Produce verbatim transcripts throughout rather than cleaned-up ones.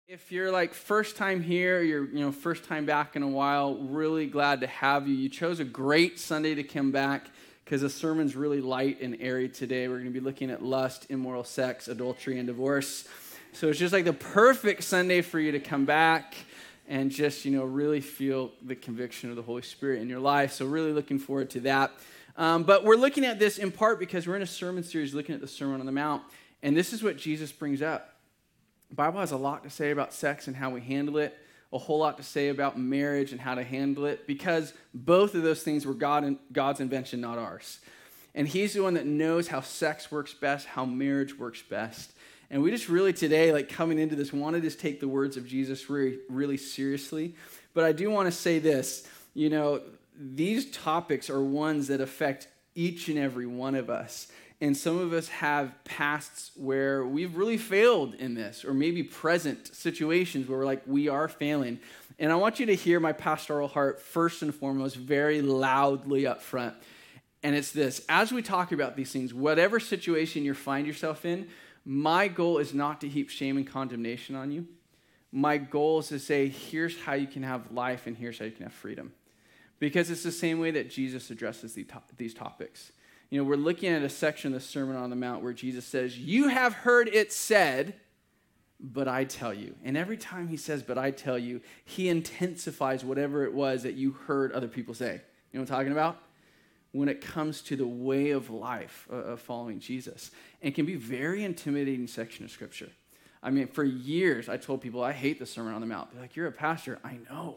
If you're like first time here, you're you know first time back in a while, really glad to have you. You chose a great Sunday to come back because the sermon's really light and airy today. We're going to be looking at lust, immoral sex, adultery, and divorce. So it's just like the perfect Sunday for you to come back and just you know really feel the conviction of the Holy Spirit in your life. So really looking forward to that. Um, but we're looking at this in part because we're in a sermon series looking at the Sermon on the Mount, and this is what Jesus brings up. The Bible has a lot to say about sex and how we handle it, a whole lot to say about marriage and how to handle it, because both of those things were God and God's invention, not ours. And he's the one that knows how sex works best, how marriage works best. And we just really today, like coming into this, wanted to take the words of Jesus really, really seriously. But I do want to say this, you know, these topics are ones that affect each and every one of us. And some of us have pasts where we've really failed in this, or maybe present situations where we're like, we are failing. And I want you to hear my pastoral heart first and foremost, very loudly up front. And it's this: as we talk about these things, whatever situation you find yourself in, my goal is not to heap shame and condemnation on you. My goal is to say, here's how you can have life and here's how you can have freedom. Because it's the same way that Jesus addresses these topics. You know, we're looking at a section of the Sermon on the Mount where Jesus says, you have heard it said, but I tell you. And every time he says, but I tell you, he intensifies whatever it was that you heard other people say. You know what I'm talking about? When it comes to the way of life of following Jesus. And it can be a very intimidating section of Scripture. I mean, for years, I told people, I hate the Sermon on the Mount. They're like, you're a pastor. I know.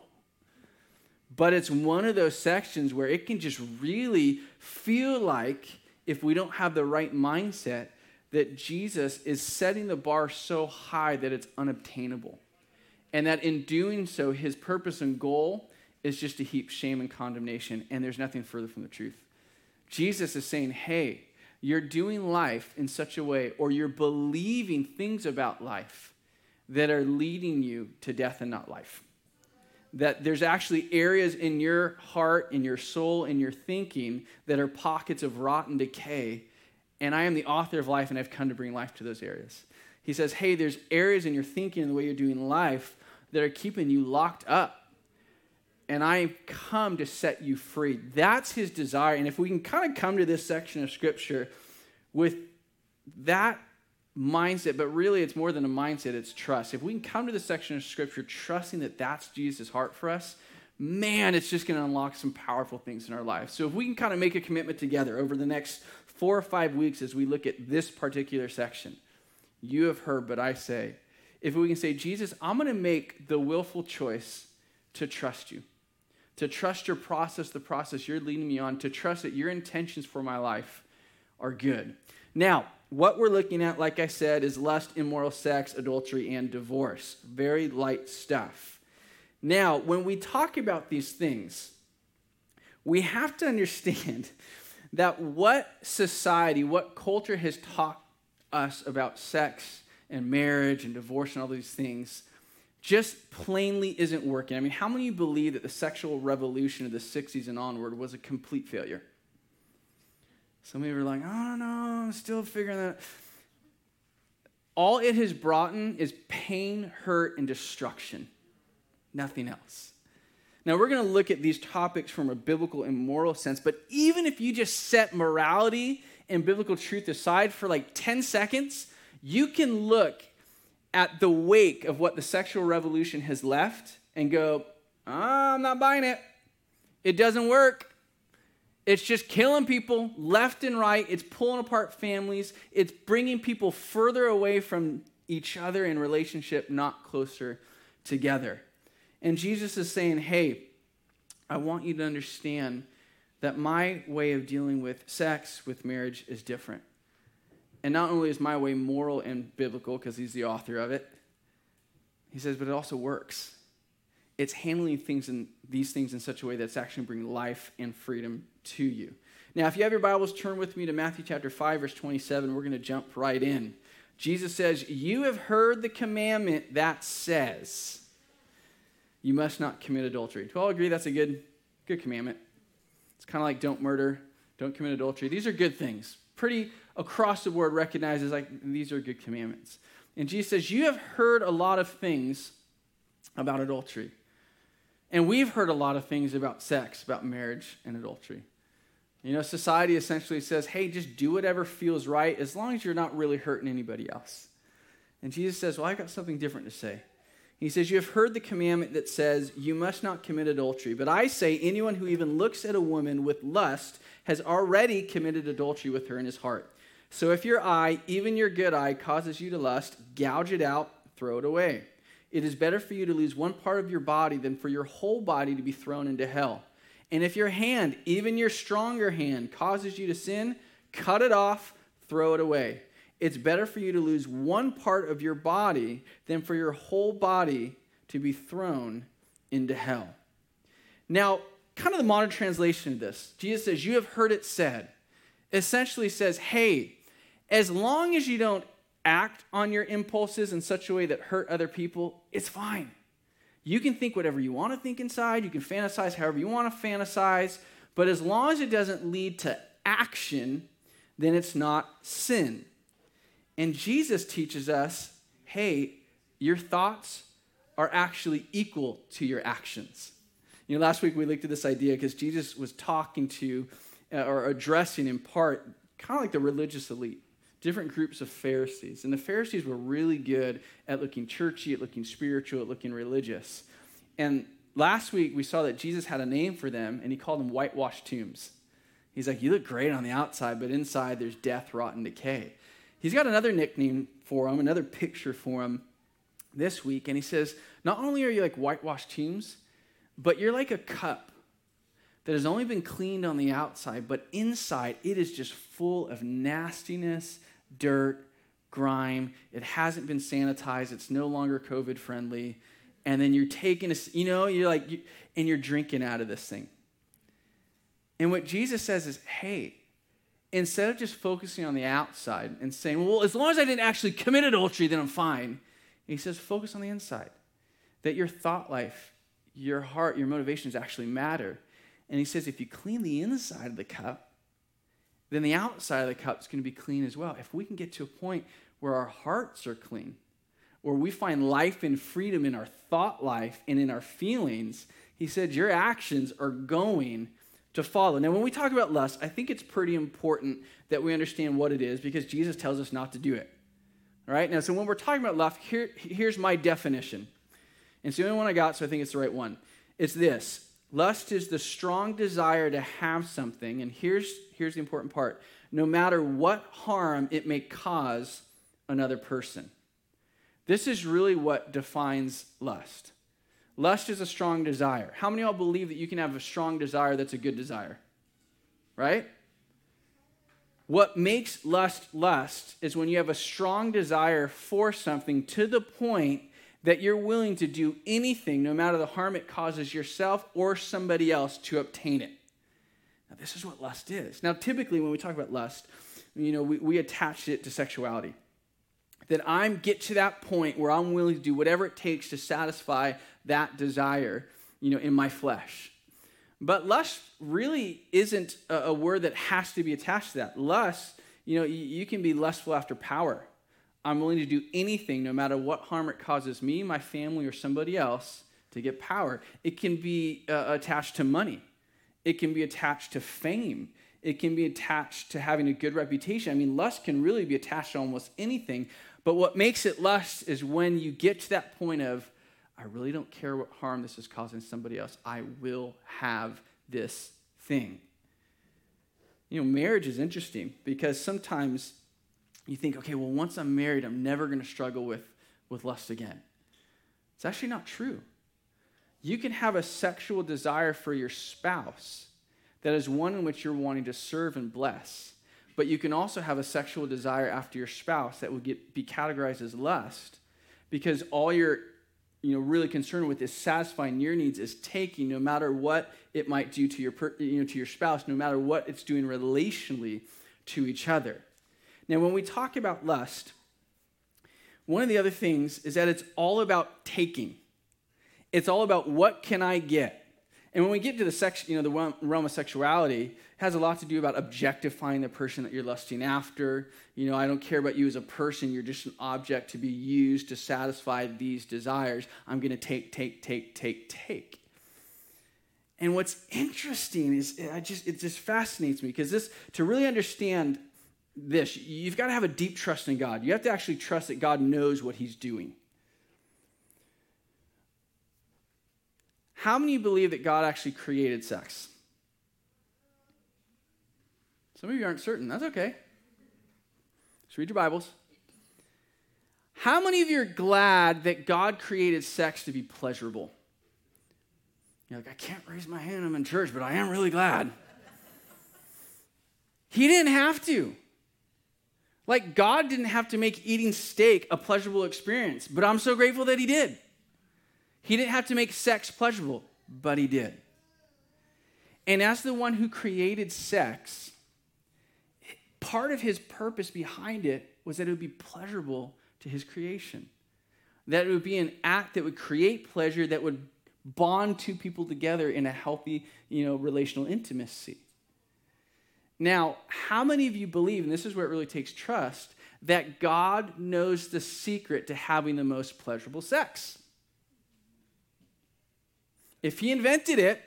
But it's one of those sections where it can just really feel like, if we don't have the right mindset, that Jesus is setting the bar so high that it's unobtainable. And that in doing so, his purpose and goal is just to heap shame and condemnation, and there's nothing further from the truth. Jesus is saying, hey, you're doing life in such a way, or you're believing things about life that are leading you to death and not life. That there's actually areas in your heart, in your soul, in your thinking that are pockets of rotten decay, and I am the author of life, and I've come to bring life to those areas. He says, hey, there's areas in your thinking and the way you're doing life that are keeping you locked up, and I come to set you free. That's his desire, and if we can kind of come to this section of Scripture with that mindset, but really it's more than a mindset, it's trust. If we can come to this section of Scripture trusting that that's Jesus' heart for us, man, it's just going to unlock some powerful things in our life. So if we can kind of make a commitment together over the next four or five weeks as we look at this particular section, you have heard, but I say, if we can say, Jesus, I'm going to make the willful choice to trust you, to trust your process, the process you're leading me on, to trust that your intentions for my life are good. Now, what we're looking at, like I said, is lust, immoral sex, adultery, and divorce. Very light stuff. Now, when we talk about these things, we have to understand that what society, what culture has taught us about sex and marriage and divorce and all these things just plainly isn't working. I mean, how many of you believe that the sexual revolution of the sixties and onward was a complete failure? Some of you are like, I don't know, I'm still figuring that out. All it has brought in is pain, hurt, and destruction. Nothing else. Now, we're going to look at these topics from a biblical and moral sense, but even if you just set morality and biblical truth aside for like ten seconds, you can look at the wake of what the sexual revolution has left and go, oh, I'm not buying it. It doesn't work. It's just killing people left and right. It's pulling apart families. It's bringing people further away from each other in relationship, not closer together. And Jesus is saying, hey, I want you to understand that my way of dealing with sex, with marriage, is different. And not only is my way moral and biblical, because he's the author of it, he says, but it also works. It's handling things in these things in such a way that's actually bringing life and freedom to you. Now, if you have your Bibles, turn with me to Matthew chapter five, verse twenty-seven. We're going to jump right in. Jesus says, you have heard the commandment that says, you must not commit adultery. Do we all agree that's a good, good commandment? It's kind of like don't murder, don't commit adultery. These are good things. Pretty across the board recognizes like these are good commandments. And Jesus says, you have heard a lot of things about adultery. And we've heard a lot of things about sex, about marriage and adultery. You know, society essentially says, hey, just do whatever feels right as long as you're not really hurting anybody else. And Jesus says, well, I've got something different to say. He says, you have heard the commandment that says, you must not commit adultery. But I say, anyone who even looks at a woman with lust has already committed adultery with her in his heart. So if your eye, even your good eye, causes you to lust, gouge it out, throw it away. It is better for you to lose one part of your body than for your whole body to be thrown into hell. And if your hand, even your stronger hand, causes you to sin, cut it off, throw it away. It's better for you to lose one part of your body than for your whole body to be thrown into hell. Now, kind of the modern translation of this, Jesus says, you have heard it said, essentially says, hey, as long as you don't act on your impulses in such a way that hurt other people, it's fine. You can think whatever you want to think inside. You can fantasize however you want to fantasize. But as long as it doesn't lead to action, then it's not sin. And Jesus teaches us, hey, your thoughts are actually equal to your actions. You know, last week we looked at this idea because Jesus was talking to uh, or addressing in part kind of like the religious elite, different groups of Pharisees. And the Pharisees were really good at looking churchy, at looking spiritual, at looking religious. And last week we saw that Jesus had a name for them, and he called them whitewashed tombs. He's like, you look great on the outside, but inside there's death, rot, and decay. He's got another nickname for them, another picture for them this week. And he says, not only are you like whitewashed tombs, but you're like a cup that has only been cleaned on the outside, but inside it is just full of nastiness, dirt, grime. It hasn't been sanitized. It's no longer COVID friendly. And then you're taking, a, you know, you're like, you, and you're drinking out of this thing. And what Jesus says is, hey, instead of just focusing on the outside and saying, well, as long as I didn't actually commit adultery, then I'm fine. He says, focus on the inside. That your thought life, your heart, your motivations actually matter. And he says, if you clean the inside of the cup, then the outside of the cup is going to be clean as well. If we can get to a point where our hearts are clean, where we find life and freedom in our thought life and in our feelings, he said, your actions are going to follow. Now, when we talk about lust, I think it's pretty important that we understand what it is because Jesus tells us not to do it. All right? Now, so when we're talking about lust, here, here's my definition. And it's the only one I got, so I think it's the right one. It's this. Lust is the strong desire to have something, and here's, here's the important part. No matter what harm it may cause another person. This is really what defines lust. Lust is a strong desire. How many of y'all believe that you can have a strong desire that's a good desire? Right? What makes lust lust is when you have a strong desire for something to the point that you're willing to do anything, no matter the harm it causes yourself or somebody else, to obtain it. Now, this is what lust is. Now, typically when we talk about lust, you know, we, we attach it to sexuality. That I get to that point where I'm willing to do whatever it takes to satisfy that desire, you know, in my flesh. But lust really isn't a, a word that has to be attached to that. Lust, you know, you, you can be lustful after power. I'm willing to do anything, no matter what harm it causes me, my family, or somebody else, to get power. It can be uh, attached to money. It can be attached to fame. It can be attached to having a good reputation. I mean, lust can really be attached to almost anything. But what makes it lust is when you get to that point of, I really don't care what harm this is causing somebody else. I will have this thing. You know, marriage is interesting because sometimes you think, okay, well, once I'm married, I'm never going to struggle with, with lust again. It's actually not true. You can have a sexual desire for your spouse that is one in which you're wanting to serve and bless. But you can also have a sexual desire after your spouse that would get, be categorized as lust because all you're you know, really concerned with is satisfying your needs, is taking no matter what it might do to your, you know, to your spouse, no matter what it's doing relationally to each other. Now, when we talk about lust, one of the other things is that it's all about taking. It's all about what can I get? And when we get to the sex, you know, the realm of sexuality, it has a lot to do about objectifying the person that you're lusting after. You know, I don't care about you as a person. You're just an object to be used to satisfy these desires. I'm going to take, take, take, take, take. And what's interesting is, I just it just fascinates me because this to really understand this, you've got to have a deep trust in God. You have to actually trust that God knows what he's doing. How many of you believe that God actually created sex? Some of you aren't certain. That's okay. Just read your Bibles. How many of you are glad that God created sex to be pleasurable? You're like, I can't raise my hand, I'm in church, but I am really glad. He didn't have to. Like, God didn't have to make eating steak a pleasurable experience, but I'm so grateful that he did. He didn't have to make sex pleasurable, but he did. And as the one who created sex, part of his purpose behind it was that it would be pleasurable to his creation. That it would be an act that would create pleasure, that would bond two people together in a healthy, you know, relational intimacy. Now, how many of you believe, and this is where it really takes trust, that God knows the secret to having the most pleasurable sex? If he invented it,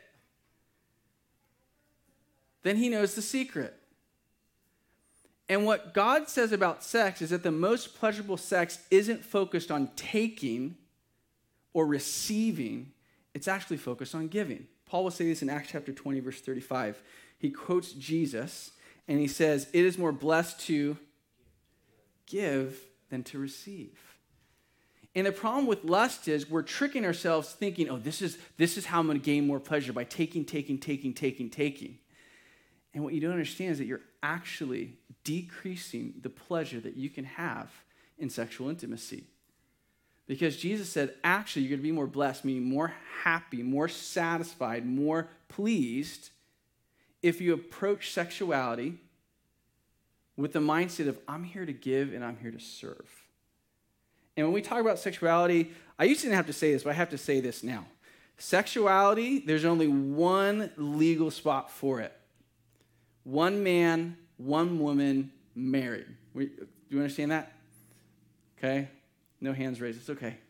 then he knows the secret. And what God says about sex is that the most pleasurable sex isn't focused on taking or receiving. It's actually focused on giving. Paul will say this in Acts chapter twenty, verse thirty-five. He quotes Jesus, and he says, it is more blessed to give than to receive. And the problem with lust is we're tricking ourselves thinking, oh, this is, this is how I'm going to gain more pleasure by taking, taking, taking, taking, taking. And what you don't understand is that you're actually decreasing the pleasure that you can have in sexual intimacy. Because Jesus said, actually, you're going to be more blessed, meaning more happy, more satisfied, more pleased if you approach sexuality with the mindset of, I'm here to give and I'm here to serve. And when we talk about sexuality, I used to not have to say this, but I have to say this now. Sexuality, there's only one legal spot for it. One man, one woman, married. Do you understand that? Okay? No hands raised. It's okay.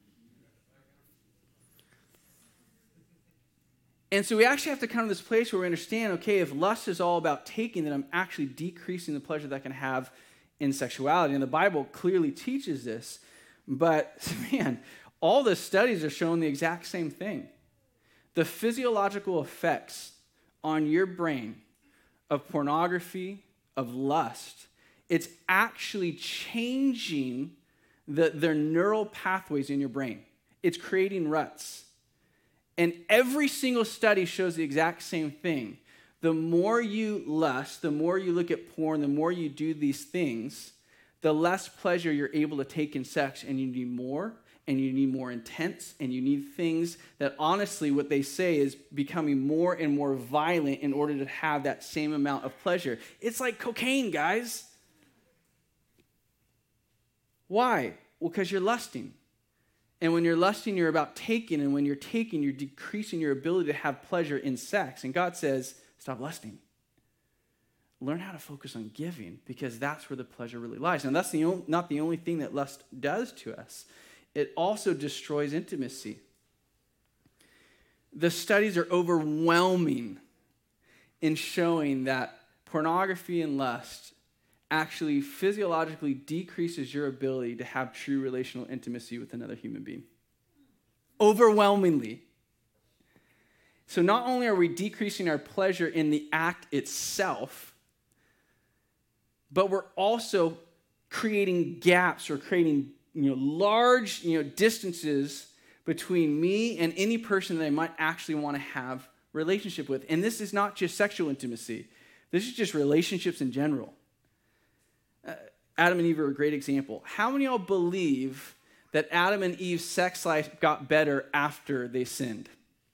And so we actually have to come to this place where we understand, okay, if lust is all about taking, then I'm actually decreasing the pleasure that I can have in sexuality. And the Bible clearly teaches this. But, man, all the studies are showing the exact same thing. The physiological effects on your brain of pornography, of lust, it's actually changing the, their neural pathways in your brain. It's creating ruts. And every single study shows the exact same thing. The more you lust, the more you look at porn, the more you do these things, the less pleasure you're able to take in sex, and you need more, and you need more intense, and you need things that honestly what they say is becoming more and more violent in order to have that same amount of pleasure. It's like cocaine, guys. Why? Well, because you're lusting. And when you're lusting, you're about taking, and when you're taking, you're decreasing your ability to have pleasure in sex. And God says, stop lusting. Learn how to focus on giving, because that's where the pleasure really lies. And that's the only, not the only thing that lust does to us. It also destroys intimacy. The studies are overwhelming in showing that pornography and lust actually physiologically decreases your ability to have true relational intimacy with another human being. Overwhelmingly. So not only are we decreasing our pleasure in the act itself, but we're also creating gaps or creating, you know, large, you know, distances between me and any person that I might actually want to have a relationship with. And this is not just sexual intimacy. This is just relationships in general. Uh, Adam and Eve are a great example. How many of y'all believe that Adam and Eve's sex life got better after they sinned?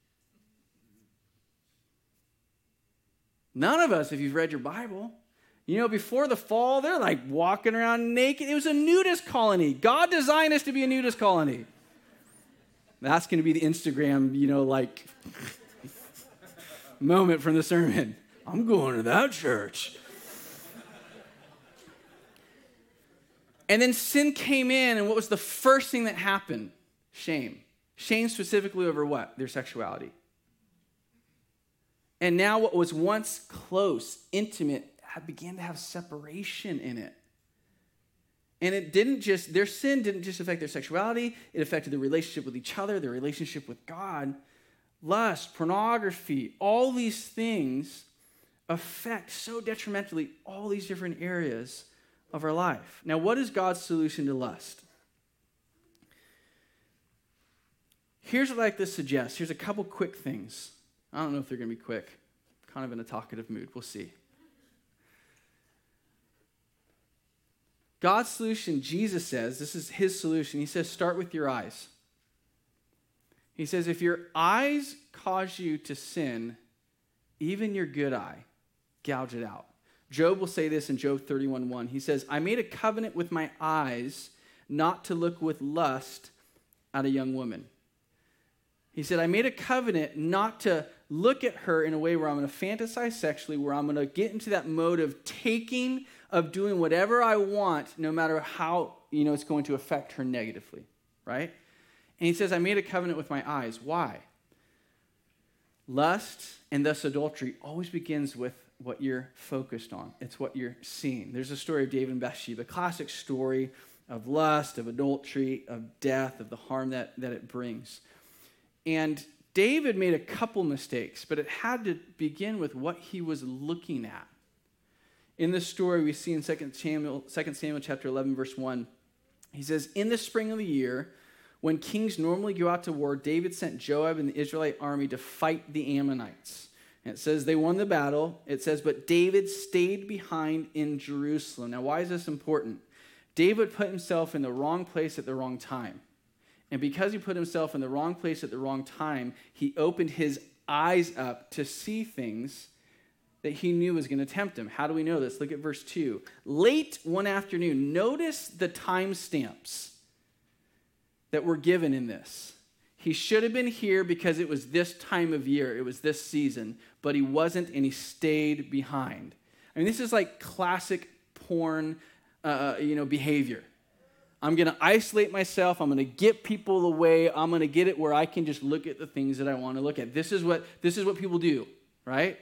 None of us, if you've read your Bible. You know, before the fall, they're like walking around naked. It was a nudist colony. God designed us to be a nudist colony. That's going to be the Instagram, you know, like moment from the sermon. I'm going to that church. And then sin came in, and what was the first thing that happened? Shame. Shame specifically over what? Their sexuality. And now what was once close, intimate, had began to have separation in it. And it didn't just, their sin didn't just affect their sexuality, it affected their relationship with each other, their relationship with God. Lust, pornography, all these things affect so detrimentally all these different areas of our life. Now, what is God's solution to lust? Here's what I'd like to suggest. Here's a couple quick things. I don't know if they're going to be quick. I'm kind of in a talkative mood. We'll see. God's solution, Jesus says, this is his solution. He says, start with your eyes. He says, if your eyes cause you to sin, even your good eye, gouge it out. Job will say this in Job thirty-one one. He says, I made a covenant with my eyes not to look with lust at a young woman. He said, I made a covenant not to look at her in a way where I'm going to fantasize sexually, where I'm going to get into that mode of taking, of doing whatever I want, no matter how, you know, it's going to affect her negatively, right? And he says, I made a covenant with my eyes. Why? Lust and thus adultery always begins with what you're focused on. It's what you're seeing. There's a story of David and Bathsheba, a classic story of lust, of adultery, of death, of the harm that, that it brings. And David made a couple mistakes, but it had to begin with what he was looking at. In this story, we see in Second Samuel, Second Samuel chapter eleven, verse one, he says, in the spring of the year, when kings normally go out to war, David sent Joab and the Israelite army to fight the Ammonites. And it says they won the battle. It says, but David stayed behind in Jerusalem. Now, why is this important? David put himself in the wrong place at the wrong time. And because he put himself in the wrong place at the wrong time, he opened his eyes up to see things that he knew was going to tempt him. How do we know this? Look at verse two. Late one afternoon, notice the time stamps that were given in this. He should have been here because it was this time of year. It was this season. But he wasn't, and he stayed behind. I mean, this is like classic porn uh, you know, behavior. I'm going to isolate myself. I'm going to get people away. I'm going to get it where I can just look at the things that I want to look at. This is what, this is what people do, right?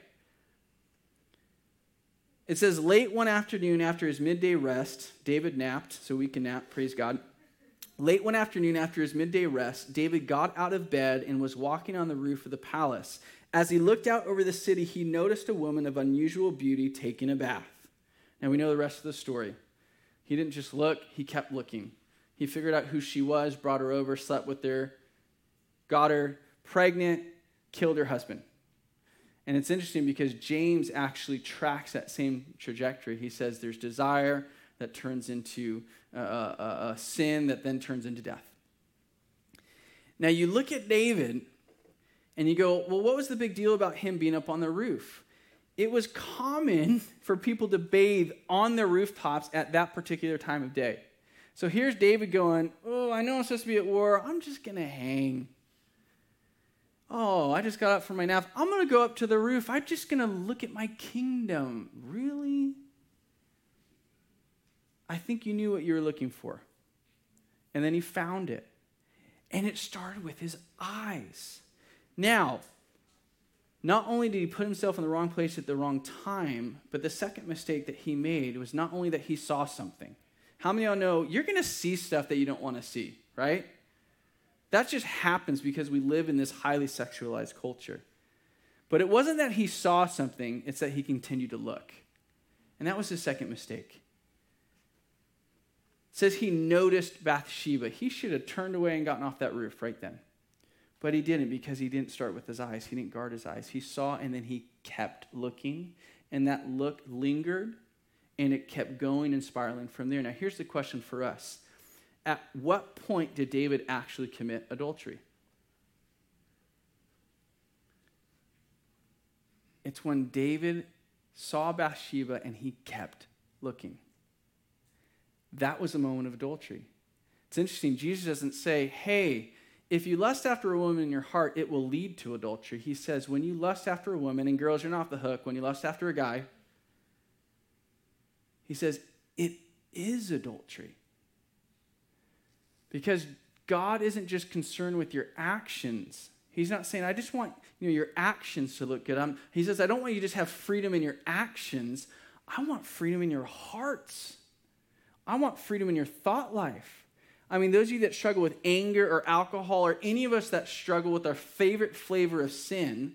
It says, late one afternoon after his midday rest, David napped, so we can nap, praise God. Late one afternoon after his midday rest, David got out of bed and was walking on the roof of the palace. As he looked out over the city, he noticed a woman of unusual beauty taking a bath. Now we know the rest of the story. He didn't just look, he kept looking. He figured out who she was, brought her over, slept with her, got her pregnant, killed her husband. And it's interesting because James actually tracks that same trajectory. He says there's desire that turns into a, a, a sin that then turns into death. Now you look at David and you go, well, what was the big deal about him being up on the roof? It was common for people to bathe on their rooftops at that particular time of day. So here's David going, oh, I know I'm supposed to be at war. I'm just going to hang. Oh, I just got up from my nap. I'm going to go up to the roof. I'm just going to look at my kingdom. Really? I think you knew what you were looking for. And then he found it. And it started with his eyes. Now, not only did he put himself in the wrong place at the wrong time, but the second mistake that he made was not only that he saw something. How many of y'all know you're going to see stuff that you don't want to see, right? That just happens because we live in this highly sexualized culture. But it wasn't that he saw something, it's that he continued to look. And that was his second mistake. It says he noticed Bathsheba. He should have turned away and gotten off that roof right then. But he didn't because he didn't start with his eyes. He didn't guard his eyes. He saw and then he kept looking. And that look lingered and it kept going and spiraling from there. Now here's the question for us. At what point did David actually commit adultery? It's when David saw Bathsheba and he kept looking. That was a moment of adultery. It's interesting. Jesus doesn't say, hey, if you lust after a woman in your heart, it will lead to adultery. He says, when you lust after a woman, and girls, you're not off the hook, when you lust after a guy, he says, it is adultery. Because God isn't just concerned with your actions. He's not saying, I just want you know, your actions to look good. I'm, he says, I don't want you to just have freedom in your actions. I want freedom in your hearts. I want freedom in your thought life. I mean, those of you that struggle with anger or alcohol, or any of us that struggle with our favorite flavor of sin,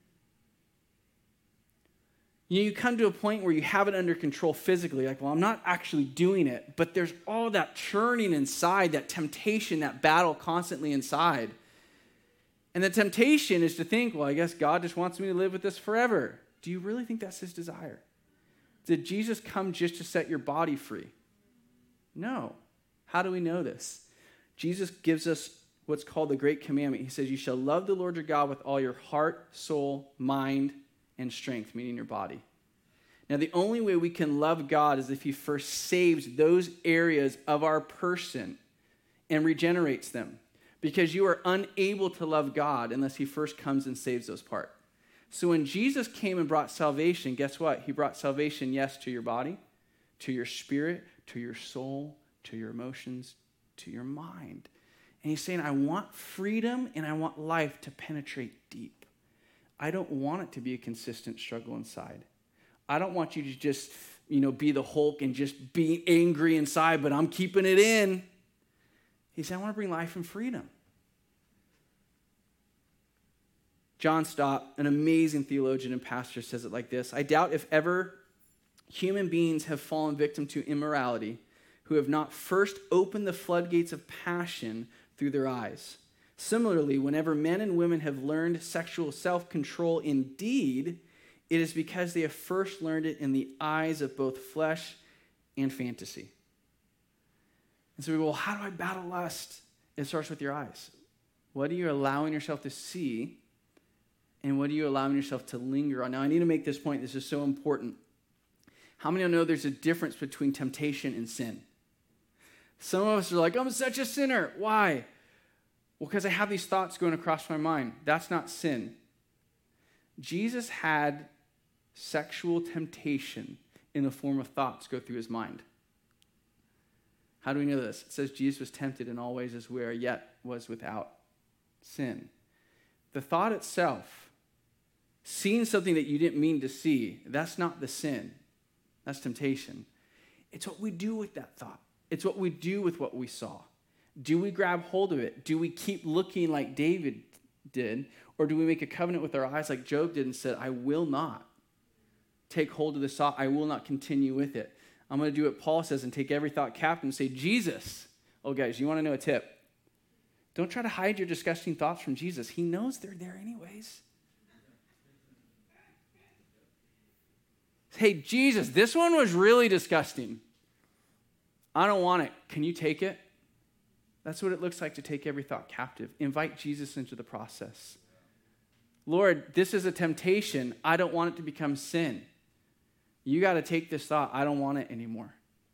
you, know, you come to a point where you have it under control physically, like, well, I'm not actually doing it, but there's all that churning inside, that temptation, that battle constantly inside. And the temptation is to think, well, I guess God just wants me to live with this forever. Do you really think that's his desire? Did Jesus come just to set your body free? No. How do we know this? Jesus gives us what's called the Great Commandment. He says, you shall love the Lord your God with all your heart, soul, mind, and strength, meaning your body. Now, the only way we can love God is if he first saves those areas of our person and regenerates them. Because you are unable to love God unless he first comes and saves those parts. So when Jesus came and brought salvation, guess what? He brought salvation, yes, to your body, to your spirit, to your soul, to your emotions, to your mind. And he's saying, I want freedom and I want life to penetrate deep. I don't want it to be a consistent struggle inside. I don't want you to just, you know, be the Hulk and just be angry inside, but I'm keeping it in. He said, I want to bring life and freedom. John Stott, an amazing theologian and pastor, says it like this: I doubt if ever human beings have fallen victim to immorality who have not first opened the floodgates of passion through their eyes. Similarly, whenever men and women have learned sexual self-control indeed, it is because they have first learned it in the eyes of both flesh and fantasy. And so we go, well, how do I battle lust? It starts with your eyes. What are you allowing yourself to see? And what are you allowing yourself to linger on? Now, I need to make this point. This is so important. How many of you know there's a difference between temptation and sin? Some of us are like, I'm such a sinner. Why? Well, because I have these thoughts going across my mind. That's not sin. Jesus had sexual temptation in the form of thoughts go through his mind. How do we know this? It says Jesus was tempted in all ways as we are, yet was without sin. The thought itself, seeing something that you didn't mean to see, that's not the sin. That's temptation. It's what we do with that thought. It's what we do with what we saw. Do we grab hold of it? Do we keep looking like David did? Or do we make a covenant with our eyes like Job did and said, I will not take hold of this thought. I will not continue with it. I'm going to do what Paul says and take every thought captive and say, Jesus. Oh, guys, you want to know a tip? Don't try to hide your disgusting thoughts from Jesus. He knows they're there anyways. Hey, Jesus, this one was really disgusting. I don't want it. Can you take it? That's what it looks like to take every thought captive. Invite Jesus into the process. Lord, this is a temptation. I don't want it to become sin. You got to take this thought. I don't want it anymore.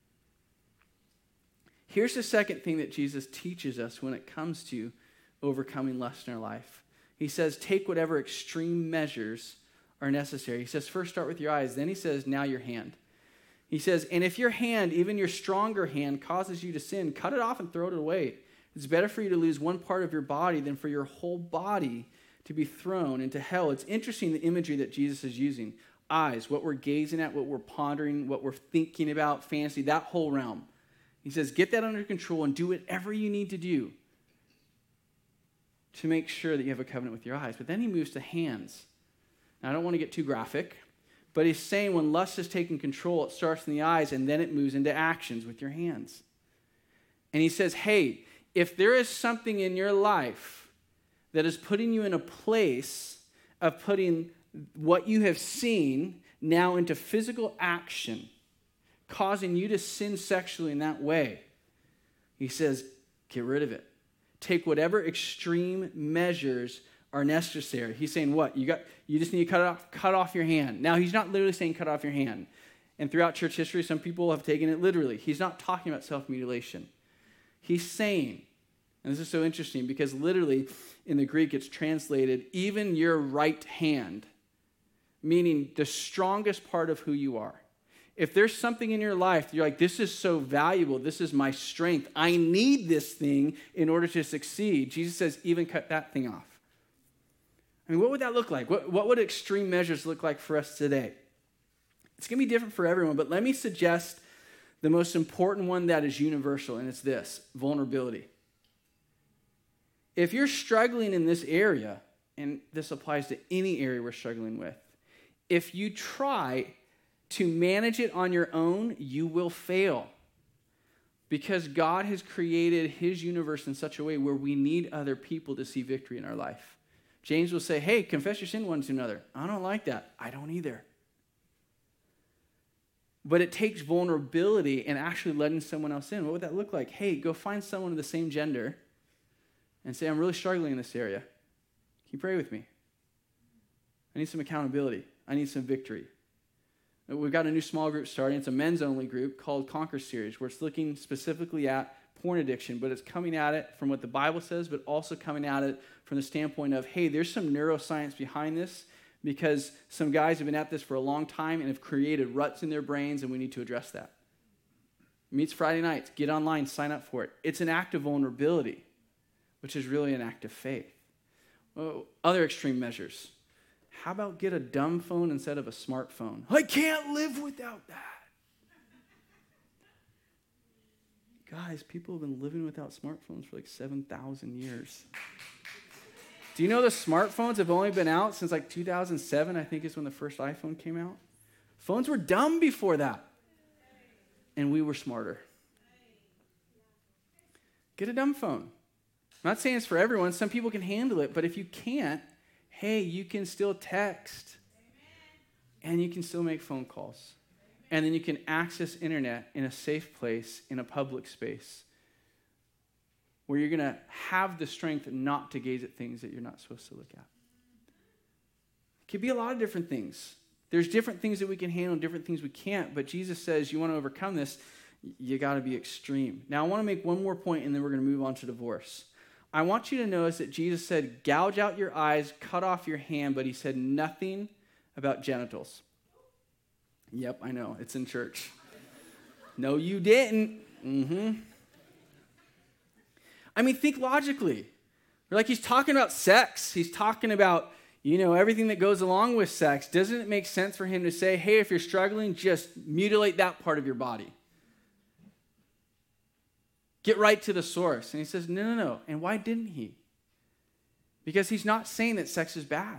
Here's the second thing that Jesus teaches us when it comes to overcoming lust in our life. He says, take whatever extreme measures are necessary. He says, first start with your eyes. Then he says, now your hand. He says, and if your hand, even your stronger hand, causes you to sin, cut it off and throw it away. It's better for you to lose one part of your body than for your whole body to be thrown into hell. It's interesting the imagery that Jesus is using. Eyes, what we're gazing at, what we're pondering, what we're thinking about, fantasy, that whole realm. He says, get that under control and do whatever you need to do to make sure that you have a covenant with your eyes. But then he moves to hands. Now, I don't want to get too graphic, but he's saying when lust is taking control, it starts in the eyes and then it moves into actions with your hands. And he says, hey, if there is something in your life that is putting you in a place of putting what you have seen now into physical action, causing you to sin sexually in that way, he says, get rid of it. Take whatever extreme measures are necessary. He's saying what? You got you just need to cut it off, cut off your hand. Now, he's not literally saying cut off your hand. And throughout church history, some people have taken it literally. He's not talking about self-mutilation. He's saying, And this is so interesting because literally in the Greek it's translated, even your right hand, meaning the strongest part of who you are. If there's something in your life, you're like, this is so valuable, this is my strength, I need this thing in order to succeed. Jesus says, even cut that thing off. I mean, what would that look like? What, what would extreme measures look like for us today? It's going to be different for everyone, but let me suggest the most important one that is universal, and it's this: vulnerability. If you're struggling in this area, and this applies to any area we're struggling with, if you try to manage it on your own, you will fail. Because God has created his universe in such a way where we need other people to see victory in our life. James will say, hey, confess your sin one to another. I don't like that. I don't either. But it takes vulnerability and actually letting someone else in. What would that look like? Hey, go find someone of the same gender and say, I'm really struggling in this area. Can you pray with me? I need some accountability. I need some victory. We've got a new small group starting. It's a men's-only group called Conquer Series, where it's looking specifically at porn addiction, but it's coming at it from what the Bible says, but also coming at it from the standpoint of, hey, there's some neuroscience behind this because some guys have been at this for a long time and have created ruts in their brains, and we need to address that. It meets Friday nights. Get online, sign up for it. It's an act of vulnerability, which is really an act of faith. Well, other extreme measures. How about get a dumb phone instead of a smartphone? I can't live without that. Guys, people have been living without smartphones for like seven thousand years. Do you know the smartphones have only been out since like two thousand seven, I think is when the first iPhone came out? Phones were dumb before that. And we were smarter. Get a dumb phone. I'm not saying it's for everyone. Some people can handle it. But if you can't, hey, you can still text. And you can still make phone calls. And then you can access internet in a safe place, in a public space, where you're going to have the strength not to gaze at things that you're not supposed to look at. It could be a lot of different things. There's different things that we can handle, different things we can't. But Jesus says you want to overcome this, you got to be extreme. Now, I want to make one more point, and then we're going to move on to divorce. I want you to notice that Jesus said, gouge out your eyes, cut off your hand, but he said nothing about genitals. Yep, I know. It's in church. No, you didn't. Mm-hmm. I mean, think logically. Like, he's talking about sex. He's talking about, you know, everything that goes along with sex. Doesn't it make sense for him to say, hey, if you're struggling, just mutilate that part of your body? Get right to the source. And he says, no, no, no. And why didn't he? Because he's not saying that sex is bad.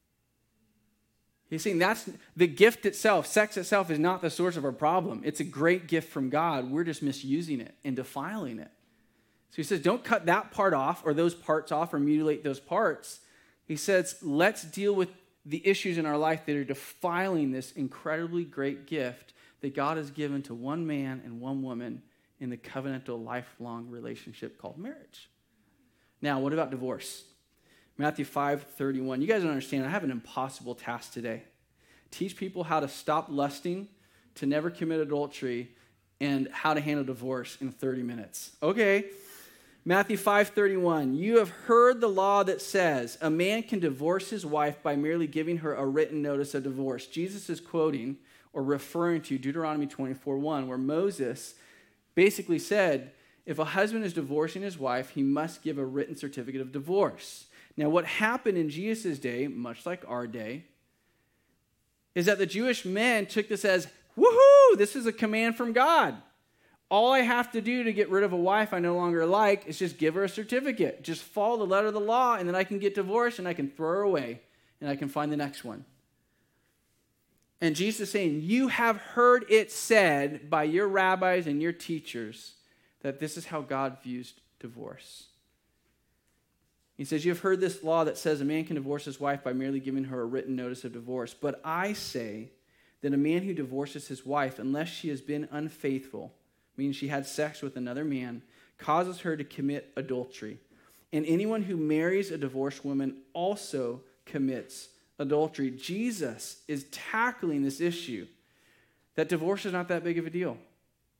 He's saying that's the gift itself. Sex itself is not the source of our problem. It's a great gift from God. We're just misusing it and defiling it. So he says, don't cut that part off or those parts off or mutilate those parts. He says, let's deal with the issues in our life that are defiling this incredibly great gift that God has given to one man and one woman in the covenantal lifelong relationship called marriage. Now, what about divorce? Matthew five thirty-one. You guys don't understand. I have an impossible task today. Teach people how to stop lusting, to never commit adultery, and how to handle divorce in thirty minutes. Okay. Matthew five thirty-one. You have heard the law that says a man can divorce his wife by merely giving her a written notice of divorce. Jesus is quoting or referring to Deuteronomy twenty-four one, where Moses basically said, if a husband is divorcing his wife, he must give a written certificate of divorce. Now, what happened in Jesus' day, much like our day, is that the Jewish men took this as, woohoo, this is a command from God. All I have to do to get rid of a wife I no longer like is just give her a certificate. Just follow the letter of the law, and then I can get divorced, and I can throw her away, and I can find the next one. And Jesus is saying, you have heard it said by your rabbis and your teachers that this is how God views divorce. He says, you have heard this law that says a man can divorce his wife by merely giving her a written notice of divorce. But I say that a man who divorces his wife, unless she has been unfaithful, meaning she had sex with another man, causes her to commit adultery. And anyone who marries a divorced woman also commits adultery. Jesus is tackling this issue that divorce is not that big of a deal.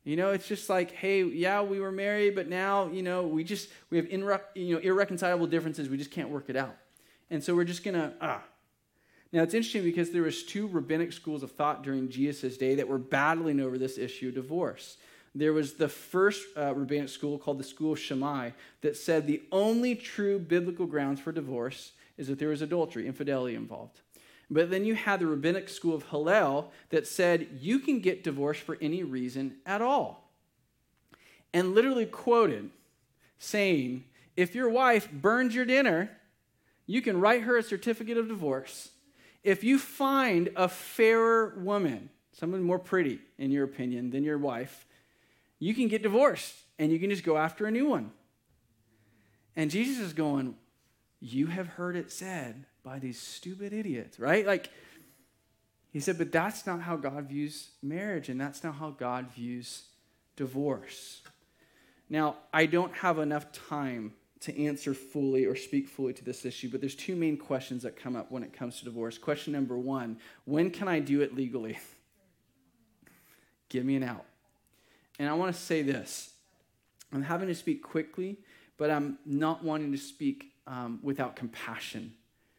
You know, it's just like, hey, yeah, we were married, but now, you know, we just, we have inre- you know, irreconcilable differences. We just can't work it out. And so we're just going to, ah. Now, it's interesting because there was two rabbinic schools of thought during Jesus' day that were battling over this issue of divorce. There was the first uh, rabbinic school called the School of Shammai that said the only true biblical grounds for divorce is if there was adultery, infidelity involved. But then you had the rabbinic school of Hillel that said you can get divorced for any reason at all. And literally quoted saying, if your wife burns your dinner, you can write her a certificate of divorce. If you find a fairer woman, someone more pretty in your opinion than your wife, you can get divorced and you can just go after a new one. And Jesus is going, you have heard it said by these stupid idiots, right? Like, he said, but that's not how God views marriage, and that's not how God views divorce. Now, I don't have enough time to answer fully or speak fully to this issue, but there's two main questions that come up when it comes to divorce. Question number one, when can I do it legally? Give me an out. And I want to say this. I'm having to speak quickly, but I'm not wanting to speak um, without compassion.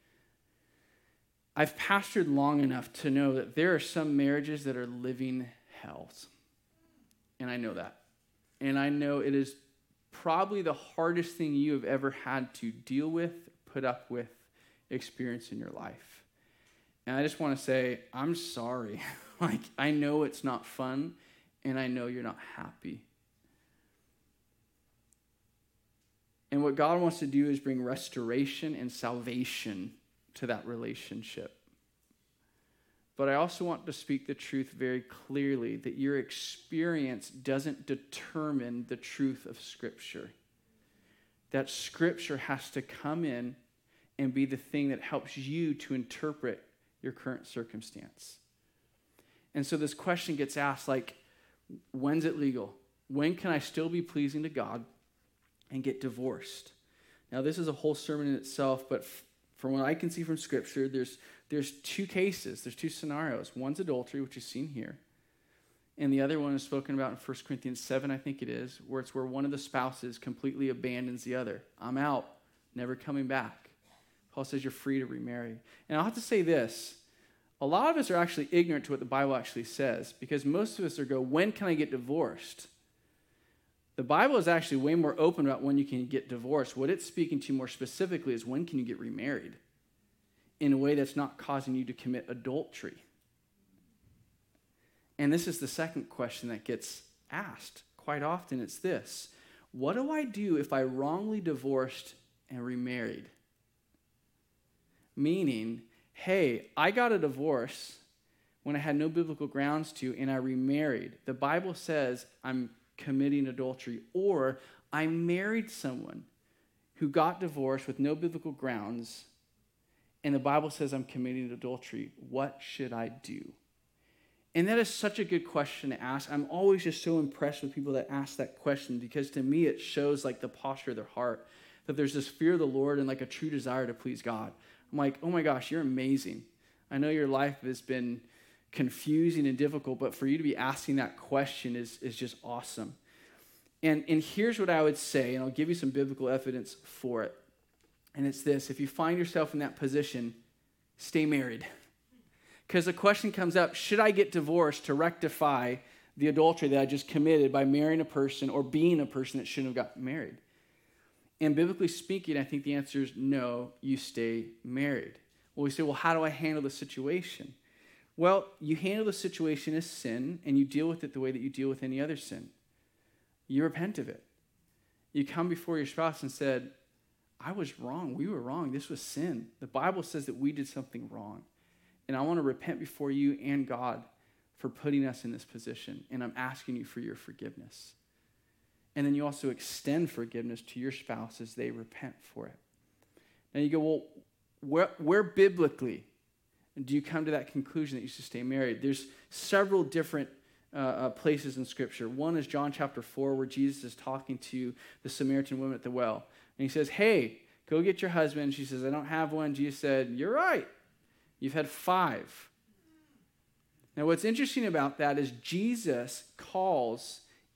I've pastored long enough to know that there are some marriages that are living hells. And I know that. And I know it is probably the hardest thing you have ever had to deal with, put up with, experience in your life. And I just want to say, I'm sorry. Like, I know it's not fun, and I know you're not happy. And what God wants to do is bring restoration and salvation to that relationship. But I also want to speak the truth very clearly, that your experience doesn't determine the truth of Scripture. That Scripture has to come in and be the thing that helps you to interpret your current circumstance. And so this question gets asked, like, when's it legal? When can I still be pleasing to God and get divorced? Now, this is a whole sermon in itself, but f- from what I can see from Scripture, there's there's two cases, there's two scenarios. One's adultery, which is seen here, and the other one is spoken about in First Corinthians seven, I think it is, where it's where one of the spouses completely abandons the other. I'm out, never coming back. Paul says you're free to remarry. And I'll have to say this, a lot of us are actually ignorant to what the Bible actually says, because most of us are go, when can I get divorced? The Bible is actually way more open about when you can get divorced. What it's speaking to more specifically is when can you get remarried in a way that's not causing you to commit adultery. And this is the second question that gets asked quite often. It's this: what do I do if I wrongly divorced and remarried? Meaning, hey, I got a divorce when I had no biblical grounds to, and I remarried. The Bible says I'm committing adultery, or I married someone who got divorced with no biblical grounds, and the Bible says I'm committing adultery. What should I do? And that is such a good question to ask. I'm always just so impressed with people that ask that question, because to me it shows like the posture of their heart, that there's this fear of the Lord and like a true desire to please God. I'm like, oh my gosh, you're amazing. I know your life has been confusing and difficult, but for you to be asking that question is, is just awesome. And, and here's what I would say, and I'll give you some biblical evidence for it. And it's this: if you find yourself in that position, stay married. Because the question comes up, should I get divorced to rectify the adultery that I just committed by marrying a person or being a person that shouldn't have gotten married? And biblically speaking, I think the answer is no, you stay married. Well, we say, well, how do I handle the situation? Well, you handle the situation as sin, and you deal with it the way that you deal with any other sin. You repent of it. You come before your spouse and said, I was wrong. We were wrong. This was sin. The Bible says that we did something wrong. And I want to repent before you and God for putting us in this position. And I'm asking you for your forgiveness. And then you also extend forgiveness to your spouse as they repent for it. Now you go, well, where, where biblically do you come to that conclusion that you should stay married? There's several different uh, uh, places in Scripture. One is John chapter four, where Jesus is talking to the Samaritan woman at the well. And he says, hey, go get your husband. She says, I don't have one. Jesus said, you're right. You've had five. Now, what's interesting about that is Jesus calls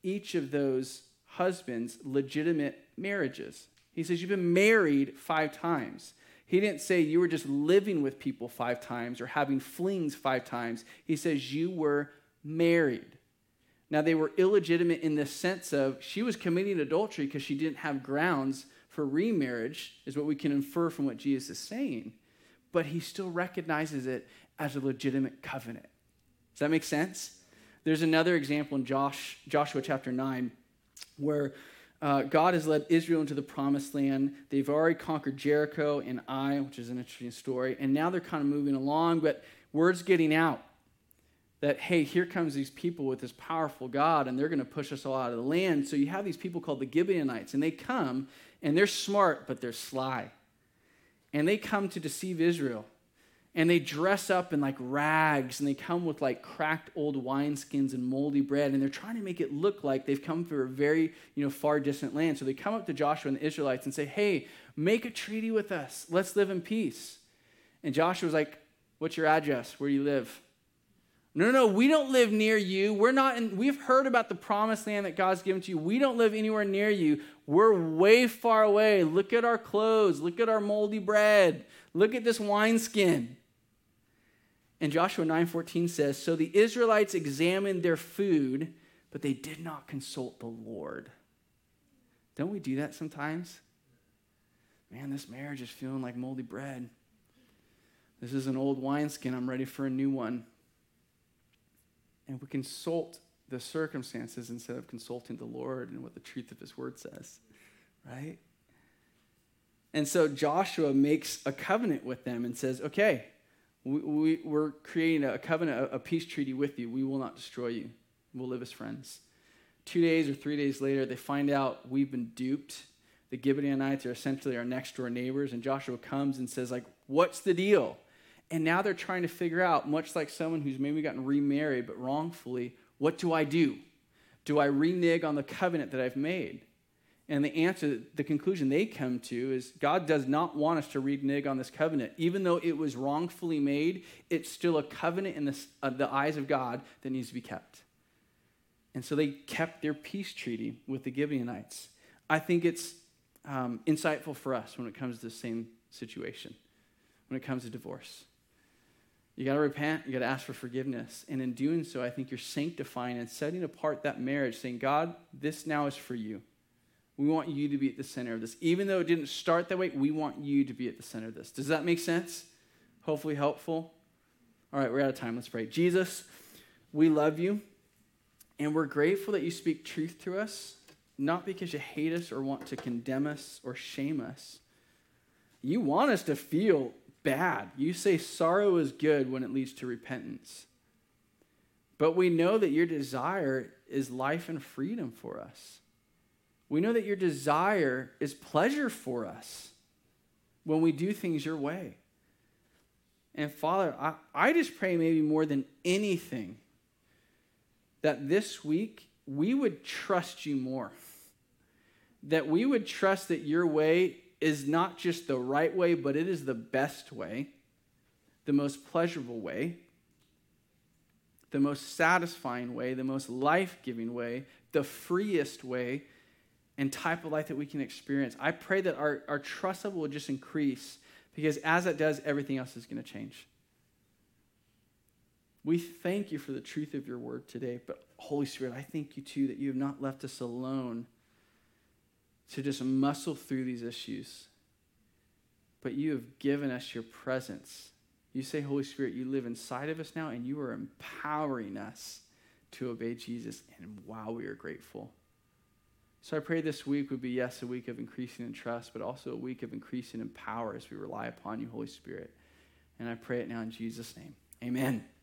each of those husbands legitimate marriages. He says, you've been married five times. He didn't say you were just living with people five times or having flings five times. He says you were married. Now, they were illegitimate in the sense of she was committing adultery because she didn't have grounds for remarriage, is what we can infer from what Jesus is saying. But he still recognizes it as a legitimate covenant. Does that make sense? There's another example in Josh, Joshua chapter nine where uh, God has led Israel into the promised land. They've already conquered Jericho and Ai, which is an interesting story. And now they're kind of moving along, but word's getting out that, hey, here comes these people with this powerful God, and they're going to push us all out of the land. So you have these people called the Gibeonites, and they come, and they're smart, but they're sly. And they come to deceive Israel. And they dress up in like rags, and they come with like cracked old wineskins and moldy bread, and they're trying to make it look like they've come from a very, you know, far distant land. So they come up to Joshua and the Israelites and say, hey, make a treaty with us. Let's live in peace. And Joshua's like, what's your address? Where do you live? No, no, no, we don't live near you. We're not in, we've heard about the promised land that God's given to you. We don't live anywhere near you. We're way far away. Look at our clothes. Look at our moldy bread. Look at this wineskin. And Joshua nine fourteen says, so the Israelites examined their food, but they did not consult the Lord. Don't we do that sometimes? Man, this marriage is feeling like moldy bread. This is an old wineskin. I'm ready for a new one. And we consult the circumstances instead of consulting the Lord and what the truth of his word says, right? And so Joshua makes a covenant with them and says, okay, we, we, we're creating a covenant, a, a peace treaty with you. We will not destroy you. We'll live as friends. Two days or three days later, they find out we've been duped. The Gibeonites are essentially our next door neighbors, and Joshua comes and says, like, what's the deal? And now they're trying to figure out, much like someone who's maybe gotten remarried but wrongfully, what do I do? Do I renege on the covenant that I've made? And the answer, the conclusion they come to is God does not want us to renege on this covenant. Even though it was wrongfully made, it's still a covenant in the, uh, the eyes of God that needs to be kept. And so they kept their peace treaty with the Gibeonites. I think it's um, insightful for us when it comes to the same situation, when it comes to divorce. You got to repent. You got to ask for forgiveness. And in doing so, I think you're sanctifying and setting apart that marriage, saying, God, this now is for you. We want you to be at the center of this. Even though it didn't start that way, we want you to be at the center of this. Does that make sense? Hopefully helpful. All right, we're out of time. Let's pray. Jesus, we love you, and we're grateful that you speak truth to us, not because you hate us or want to condemn us or shame us. You want us to feel bad. You say sorrow is good when it leads to repentance. But we know that your desire is life and freedom for us. We know that your desire is pleasure for us when we do things your way. And Father, I, I just pray maybe more than anything that this week we would trust you more. That we would trust that your way is not just the right way, but it is the best way, the most pleasurable way, the most satisfying way, the most life-giving way, the freest way, and type of life that we can experience. I pray that our, our trust level will just increase, because as it does, everything else is going to change. We thank you for the truth of your word today, but Holy Spirit, I thank you too that you have not left us alone to just muscle through these issues, but you have given us your presence. You say, Holy Spirit, you live inside of us now, and you are empowering us to obey Jesus, and wow, we are grateful. So I pray this week would be, yes, a week of increasing in trust, but also a week of increasing in power as we rely upon you, Holy Spirit. And I pray it now in Jesus' name. Amen.